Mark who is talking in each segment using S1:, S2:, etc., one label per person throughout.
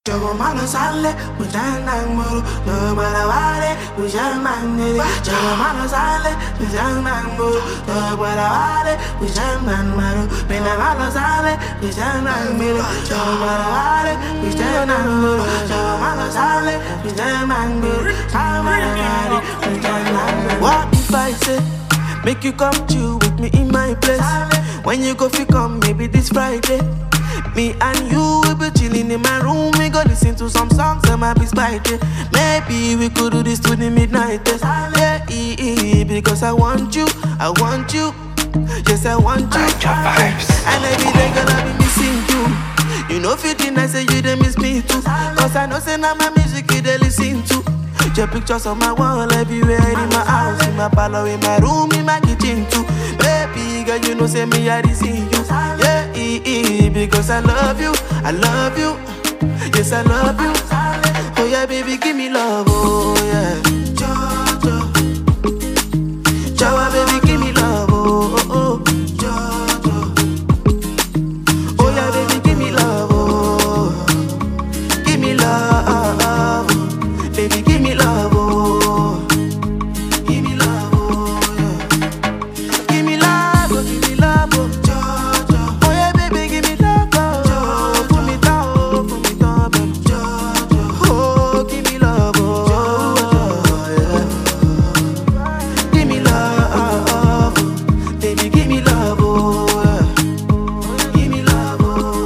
S1: Jogo malo sale, mujang muru, no marawale, mujang manere. Jogo malo sale, mujang muru, no marawale, mujang maru. Pena malo sale, mujang muru, no marawale, mujang muru. Jogo malo sale, mujang muru, no marawale, mujang muru. What if I say, make you come chill with me in my place? When you go fi come, maybe this Friday. Me and you will be chilling in my room. We go listen to some songs that might be spicy. Maybe we could do this to the midnight test. Yeah, because I want you, I want you. Yes, I want you. And every day gonna be missing you. You know, 15 I say you they miss me too. Cause I know say now my music you they listen to. Your pictures on my wall everywhere. In my house, in my parlor, in my room, in my kitchen too. Baby girl, you know say me I see you. Yeah, because I love you, I love you. Yes, I love you. Oh yeah, baby, give me love, oh yeah. Jojo, Jojo, baby, give me love, oh oh. Jojo, oh yeah, baby, give me love, oh. Give me love, baby, give me love, oh. Give me love, oh yeah. Give me love, oh, give me love, oh. Jojo, oh yeah, baby, give me love, oh. Put me down, baby. Jojo, oh, give me love, oh yeah. Give me love, baby, give me love, oh yeah. Give me love, oh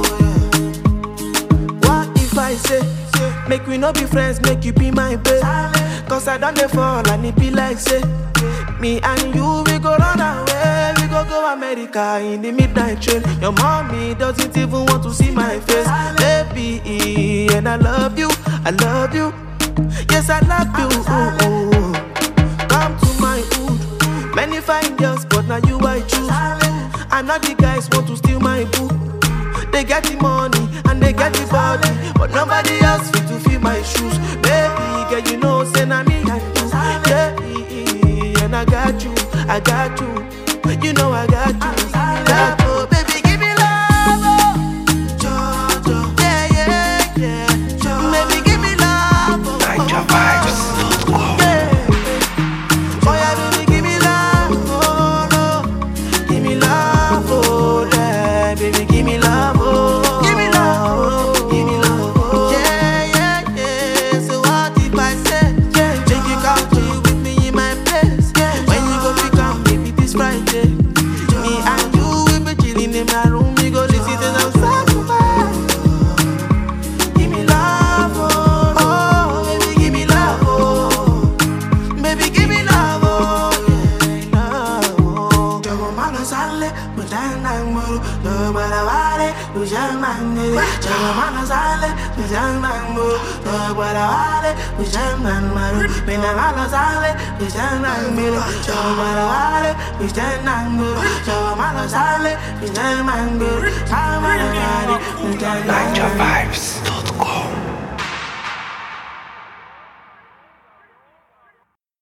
S1: yeah. What if I say, make we no be friends, make you be my babe? Cause I don't fall and it be like say, me and you, we go run away. We go America in the midnight train. Your mommy doesn't even want to see my face. Baby, and I love you, I love you. Yes, I love you. Ooh, ooh. Come to my hood. Many fine girls, but now you I choose. And all the guys want to steal my boo. They get the money and they get the body, but nobody else fit to fill my shoes. Baby, girl, you know, say na me and you. Yeah, and I got you, I got you. You know I got you. Love, oh, baby, give me love, oh. Jojo, yeah, yeah, yeah. Jojo, baby, give me love, oh. Yeah. Oh yeah, baby, give me love, oh no. Give me love, oh yeah, baby, give me love, oh. Give me love, oh. Give me love, oh. Yeah, yeah, yeah. So what if I say, yeah, take you out chill with me in my place? Yeah. When you go pick up, maybe this Friday. Me and you will be chilling in my room. We go listen to some songs. Give me love, oh, oh, baby, give me love, oh. Baby, give me love, oh, yeah, love, oh. Jogo malo sale, mujang muru, no marawale, mujang manere. Jogo malo sale, mujang muru, no marawale, mujang maru. Pena malo sale, mujang muru, jogo marawale, mujang muru. Jogo malo sale, mujang muru, no marawale, mujang maru.
S2: NigerVibes.com